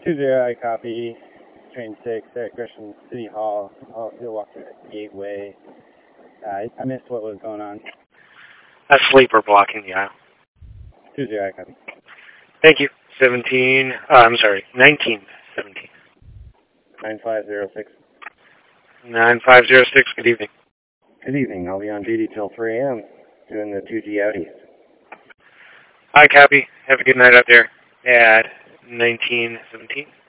20, I copy. Train 6 at Gresham City Hall. You'll walk through the gateway. I missed what was going on. A sleeper blocking the aisle. 20, I copy. Thank you. 1917. 9506. 9506, good evening. Good evening. I'll be on duty till 3 a.m. doing the 2G Audis. Hi, copy. Have a good night out there at 1917.